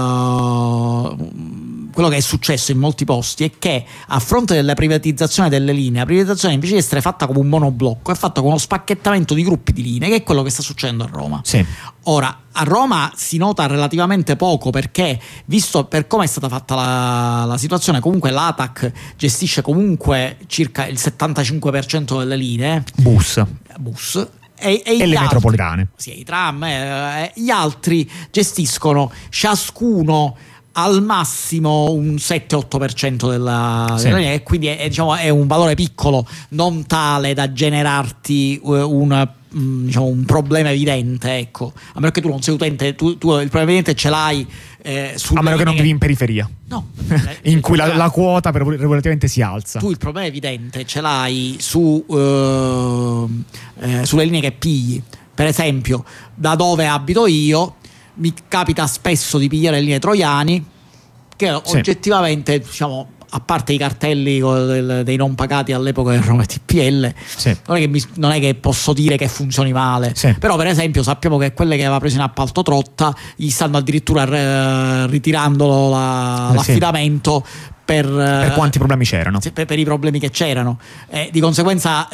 eh, quello che è successo in molti posti è che a fronte della privatizzazione delle linee, la privatizzazione invece di essere fatta come un monoblocco è fatta con uno spacchettamento di gruppi di linee, che è quello che sta succedendo a Roma. Sì. Ora, a Roma si nota relativamente poco, perché visto per come è stata fatta la, la situazione, comunque l'A T A C gestisce comunque circa il settantacinque per cento delle linee bus, bus e, e, e le altri, metropolitane, sì, i tram, eh, gli altri gestiscono ciascuno al massimo un sette otto per cento della, sì. della linea, e quindi è, è, diciamo, è un valore piccolo, non tale da generarti un, diciamo, un problema evidente, ecco. A meno che tu non sei utente, tu, tu il problema evidente ce l'hai eh, a meno che non vivi in periferia, no, in cui la, la quota per, relativamente si alza. Tu il problema evidente ce l'hai su uh, eh, sulle linee che pigli. Per esempio, da dove abito io mi capita spesso di pigliare linee Troiani che sì. oggettivamente, diciamo, a parte i cartelli dei non pagati all'epoca del Roma T P L, sì. non, è che mi, non è che posso dire che funzioni male, sì. però per esempio sappiamo che quelle che aveva preso in appalto Trotta gli stanno addirittura ritirando la, sì. l'affidamento per, per quanti problemi c'erano, per, per i problemi che c'erano, eh, di conseguenza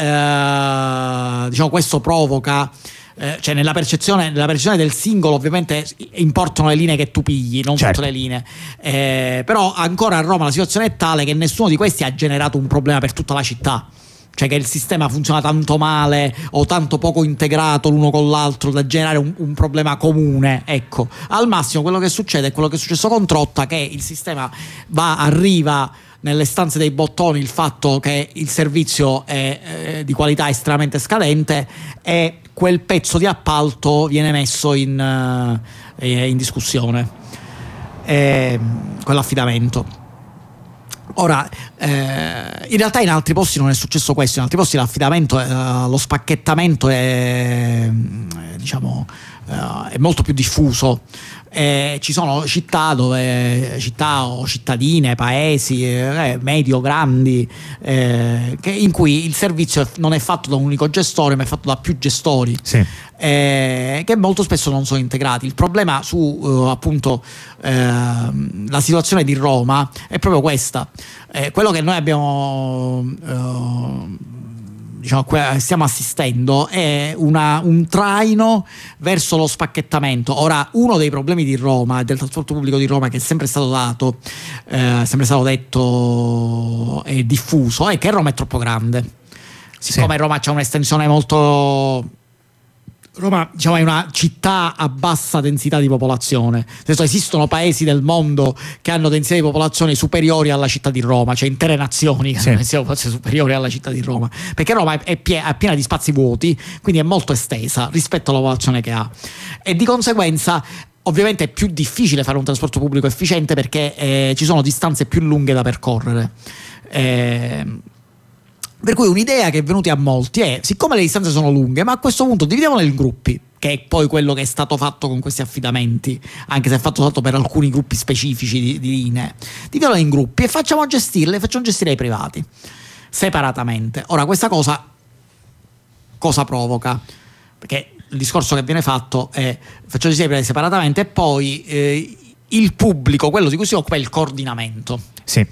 eh, diciamo questo provoca, Eh, cioè nella percezione, nella percezione del singolo ovviamente importano le linee che tu pigli, non certo. tutte le linee, eh, però ancora a Roma la situazione è tale che nessuno di questi ha generato un problema per tutta la città, cioè che il sistema funziona tanto male o tanto poco integrato l'uno con l'altro da generare un, un problema comune, ecco. Al massimo quello che succede è quello che è successo con Trotta, che il sistema va, arriva nelle stanze dei bottoni il fatto che il servizio è eh, di qualità estremamente scadente, e quel pezzo di appalto viene messo in, eh, in discussione, eh, quell'affidamento. Ora, eh, in realtà in altri posti non è successo questo, in altri posti l'affidamento, eh, lo spacchettamento è, diciamo, eh, è molto più diffuso. Eh, ci sono città dove città o cittadine, paesi eh, medio grandi, eh, che, in cui il servizio non è fatto da un unico gestore, ma è fatto da più gestori, sì. eh, che molto spesso non sono integrati. Il problema su uh, appunto eh, la situazione di Roma è proprio questa. Eh, quello che noi abbiamo uh, diciamo, stiamo assistendo è una, un traino verso lo spacchettamento. Ora, uno dei problemi di Roma, del trasporto pubblico di Roma, che è sempre stato dato, eh, sempre stato detto e diffuso, è che Roma è troppo grande. Siccome sì. Roma c'è un'estensione molto... Roma, diciamo, è una città a bassa densità di popolazione. Nel senso, esistono paesi del mondo che hanno densità di popolazione superiori alla città di Roma, cioè intere nazioni che sì. hanno densità di popolazione superiori alla città di Roma, perché Roma è, pie- è piena di spazi vuoti, quindi è molto estesa rispetto alla popolazione che ha, e di conseguenza ovviamente è più difficile fare un trasporto pubblico efficiente, perché eh, ci sono distanze più lunghe da percorrere. Eh, Per cui un'idea che è venuta a molti è: siccome le distanze sono lunghe, ma a questo punto dividiamole in gruppi, che è poi quello che è stato fatto con questi affidamenti, anche se è fatto fatto per alcuni gruppi specifici di, di linee, dividiamole in gruppi e facciamo gestirle, facciamo gestire ai privati separatamente. Ora, questa cosa cosa provoca? Perché il discorso che viene fatto è: facciamo gestire separatamente, e poi eh, il pubblico, quello di cui si occupa, è il coordinamento. Sì.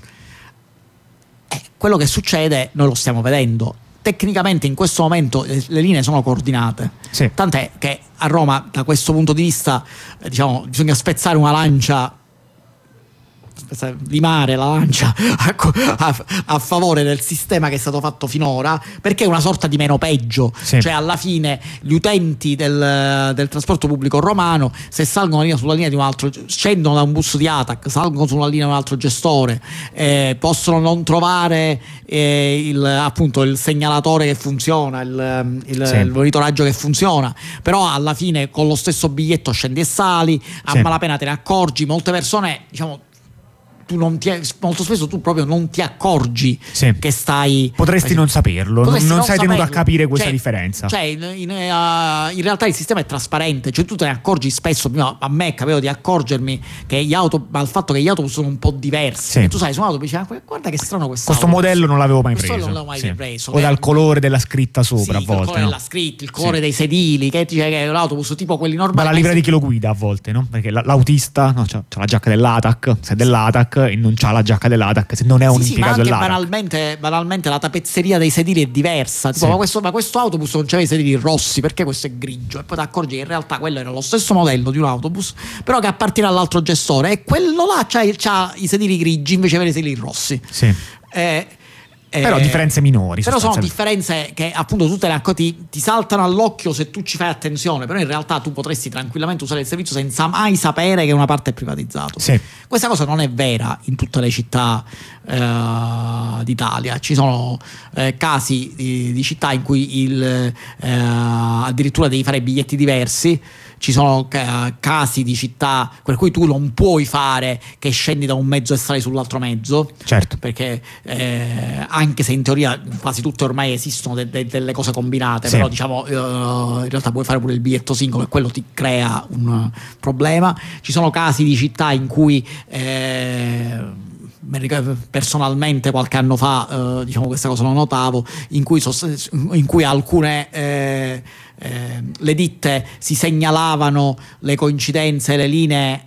Eh, quello che succede noi lo stiamo vedendo. Tecnicamente in questo momento le, le linee sono coordinate, sì. Tant'è che a Roma, da questo punto di vista, eh, diciamo, bisogna spezzare una lancia limare la lancia a, a, a favore del sistema che è stato fatto finora, perché è una sorta di meno peggio, sì. Cioè alla fine gli utenti del, del trasporto pubblico romano, se salgono sulla linea di un altro, scendono da un bus di ATAC, salgono sulla linea di un altro gestore, eh, possono non trovare eh, il, appunto il segnalatore che funziona, il, il, sì. il monitoraggio che funziona, però alla fine con lo stesso biglietto scendi e sali, a sì. malapena te ne accorgi. Molte persone, diciamo, tu non ti, molto spesso tu proprio non ti accorgi sì. che stai potresti non saperlo, potresti non, non sei saperlo. tenuto a capire questa cioè, differenza, cioè in, in, uh, in realtà il sistema è trasparente, cioè tu te ne accorgi spesso. Prima a me capeva di accorgermi che gli auto, al fatto che gli autobus sono un po' diversi, sì. e tu sai su un autobus dici, ah, guarda che strano questo questo modello non l'avevo mai questo preso, non l'avevo mai sì. preso o dal colore della scritta sopra, sì, a volte il colore no? della scritta, il colore sì. dei sedili, che dice che è l'autobus tipo quelli normali, ma la livrea di chi lo guida a volte, no? Perché l'autista no, c'ha, c'ha la giacca dell'ATAC, se è dell'ATAC e non c'ha la giacca dell'ATAC, se non è un sì, impiegato sì, ma dell'ATAC. anche banalmente, banalmente la tappezzeria dei sedili è diversa, tipo, sì. ma, questo, ma questo autobus non c'aveva i sedili rossi, perché questo è grigio? E poi ti accorgi che in realtà quello era lo stesso modello di un autobus, però che appartiene all'altro gestore, e quello là c'ha, c'ha i sedili grigi invece aveva i sedili rossi. Sì. Eh, però eh, differenze minori, però sono differenze che appunto tu te ne accorgi, ti saltano all'occhio se tu ci fai attenzione, però in realtà tu potresti tranquillamente usare il servizio senza mai sapere che una parte è privatizzata. Sì. Questa cosa non è vera in tutte le città eh, d'Italia. Ci sono eh, casi di, di città in cui il, eh, addirittura devi fare biglietti diversi. Ci sono ca- casi di città per cui tu non puoi fare che scendi da un mezzo e sali sull'altro mezzo, certo, perché eh, anche se in teoria quasi tutte ormai esistono de- de- delle cose combinate, sì. però diciamo uh, in realtà puoi fare pure il biglietto singolo e quello ti crea un problema. Ci sono casi di città in cui eh, personalmente qualche anno fa eh, diciamo questa cosa lo notavo, in cui, sost- in cui alcune eh, eh, le ditte si segnalavano le coincidenze, le linee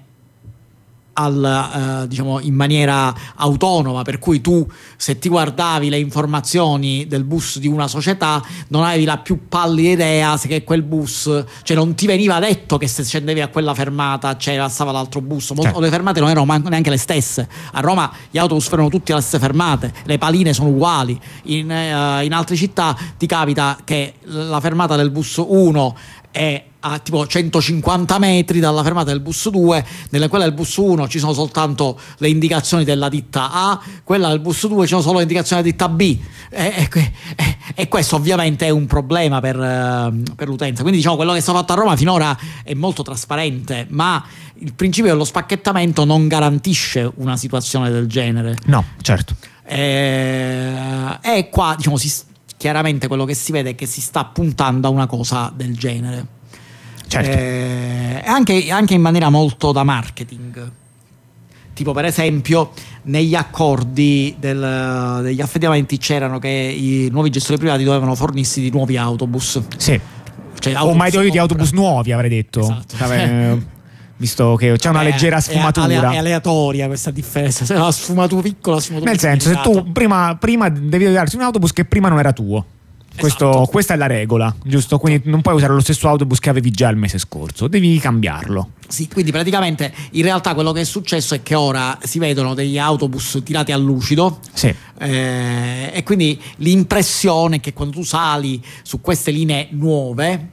al, eh, diciamo in maniera autonoma, per cui tu se ti guardavi le informazioni del bus di una società non avevi la più pallida idea se che quel bus, cioè non ti veniva detto che se scendevi a quella fermata c'era stava l'altro bus. Molto, certo. Le fermate non erano man- neanche le stesse. A Roma gli autobus fermano tutti alle stesse fermate, le paline sono uguali. In, eh, in altre città ti capita che la fermata del bus uno è a tipo centocinquanta metri dalla fermata del bus due, nella quella del bus uno ci sono soltanto le indicazioni della ditta A, quella del bus due ci sono solo le indicazioni della ditta B, e, e, e questo ovviamente è un problema per, per l'utenza. Quindi diciamo quello che è stato fatto a Roma finora è molto trasparente, ma il principio dello spacchettamento non garantisce una situazione del genere. No, certo. E, e qua diciamo si, chiaramente quello che si vede è che si sta puntando a una cosa del genere. Certo. Eh, anche, anche in maniera molto da marketing, tipo per esempio negli accordi del, degli affidamenti c'erano che i nuovi gestori privati dovevano fornirsi di nuovi autobus, sì. Cioè, o mai di autobus nuovi, avrei detto. Esatto. Vabbè, visto che c'è una leggera sfumatura, è aleatoria questa differenza, se la sfumatura piccola, sfumatura nel senso se tu prima, prima devi darti un autobus che prima non era tuo. Questo, esatto. Questa è la regola, giusto? Quindi non puoi usare lo stesso autobus che avevi già il mese scorso, devi cambiarlo. Sì, quindi praticamente in realtà quello che è successo è che ora si vedono degli autobus tirati a lucido, sì. eh, e quindi l'impressione è che quando tu sali su queste linee nuove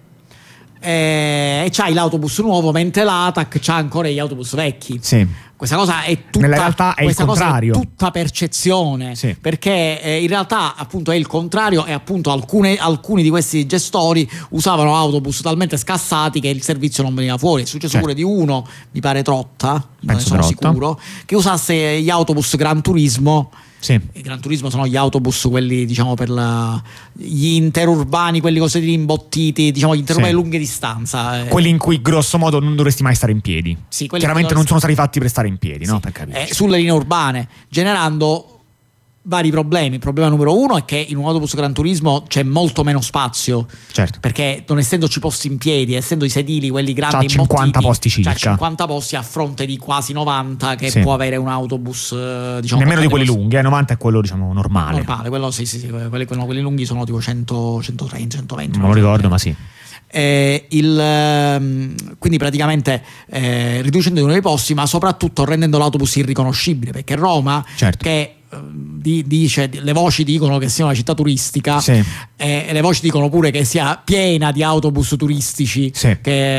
eh, e c'hai l'autobus nuovo, mentre l'ATAC c'ha ancora gli autobus vecchi. Sì. Questa cosa è tutta, nella realtà è il contrario, è tutta percezione, sì. Perché eh, in realtà appunto è il contrario, e appunto alcune, alcuni di questi gestori usavano autobus talmente scassati che il servizio non veniva fuori. È successo certo. pure di uno, mi pare Trotta, non ne sono Trotta. sicuro, che usasse gli autobus Gran Turismo. Sì. Il Gran Turismo sono gli autobus quelli diciamo per la, gli interurbani, quelli così imbottiti, diciamo gli interurbani sì. lunghe distanza, eh. quelli in cui grosso modo non dovresti mai stare in piedi, sì, chiaramente non sono stati fatti per stare in piedi, sì. no? Per capire. Eh, sulle linee urbane, generando vari problemi. Il problema numero uno è che in un autobus Gran Turismo c'è molto meno spazio, certo. perché non essendoci posti in piedi, essendo i sedili quelli grandi, c'ha cinquanta posti circa, c'ha cinquanta posti a fronte di quasi novanta che sì. può avere un autobus, diciamo, nemmeno di quelli lunghi, eh, novanta è quello diciamo normale, normale quello sì sì, sì quelli, quelli lunghi sono tipo cento, centotrenta, centoventi, non lo ricordo, ma sì. eh, il, quindi praticamente eh, riducendo i numeri dei posti, ma soprattutto rendendo l'autobus irriconoscibile, perché Roma, certo, che Di, dice, le voci dicono che sia una città turistica, sì, eh, e le voci dicono pure che sia piena di autobus turistici, sì,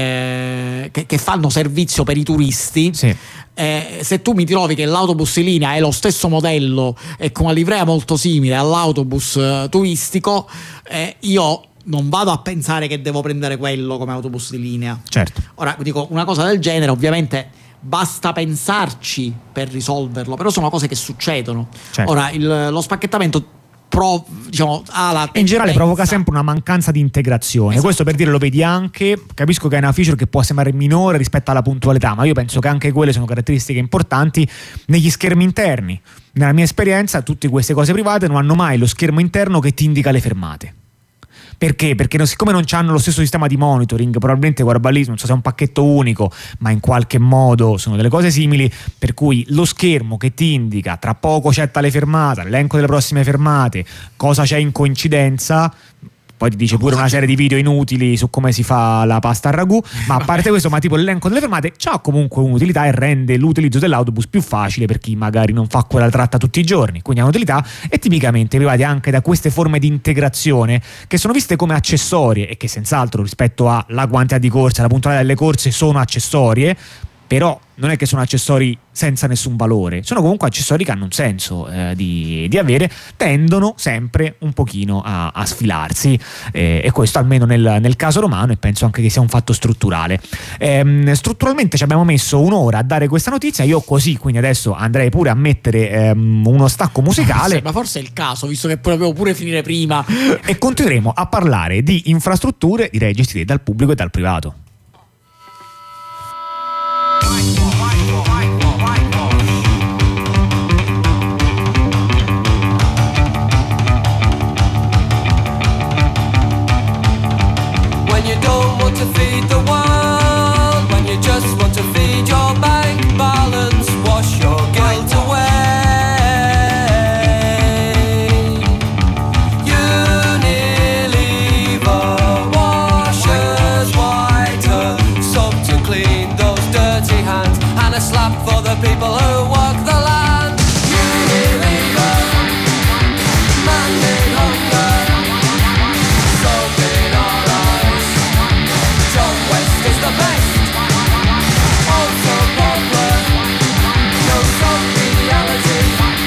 che, che, che fanno servizio per i turisti, sì. Eh, se tu mi trovi che l'autobus in linea è lo stesso modello e con una livrea molto simile all'autobus eh, turistico, eh, io non vado a pensare che devo prendere quello come autobus di linea. Certo. Ora dico, una cosa del genere ovviamente basta pensarci per risolverlo, però sono cose che succedono. Certo. Ora il, lo spacchettamento pro, diciamo, ha la in generale provoca sempre una mancanza di integrazione. Esatto. Questo per dire, lo vedi anche, capisco che è una feature che può sembrare minore rispetto alla puntualità, ma io penso che anche quelle sono caratteristiche importanti negli schermi interni. Nella mia esperienza tutte queste cose private non hanno mai lo schermo interno che ti indica le fermate. Perché? Perché siccome non hanno lo stesso sistema di monitoring, probabilmente guarda lì, non so se è un pacchetto unico, ma in qualche modo sono delle cose simili, per cui lo schermo che ti indica tra poco c'è tale fermata, l'elenco delle prossime fermate, cosa c'è in coincidenza, poi ti dice pure una serie di video inutili su come si fa la pasta al ragù, ma a parte questo, ma tipo l'elenco delle fermate c'ha comunque un'utilità e rende l'utilizzo dell'autobus più facile per chi magari non fa quella tratta tutti i giorni, quindi ha un'utilità. E tipicamente privati anche da queste forme di integrazione che sono viste come accessorie e che senz'altro rispetto alla quantità di corse, alla puntualità delle corse sono accessorie, però non è che sono accessori senza nessun valore, sono comunque accessori che hanno un senso eh, di, di avere, tendono sempre un pochino a, a sfilarsi, eh, e questo almeno nel, nel caso romano, e penso anche che sia un fatto strutturale. Ehm, strutturalmente ci abbiamo messo un'ora a dare questa notizia, io così, quindi adesso andrei pure a mettere ehm, uno stacco musicale, ma forse è il caso, visto che dovevo pure finire prima, e continueremo a parlare di infrastrutture, direi, gestite dal pubblico e dal privato.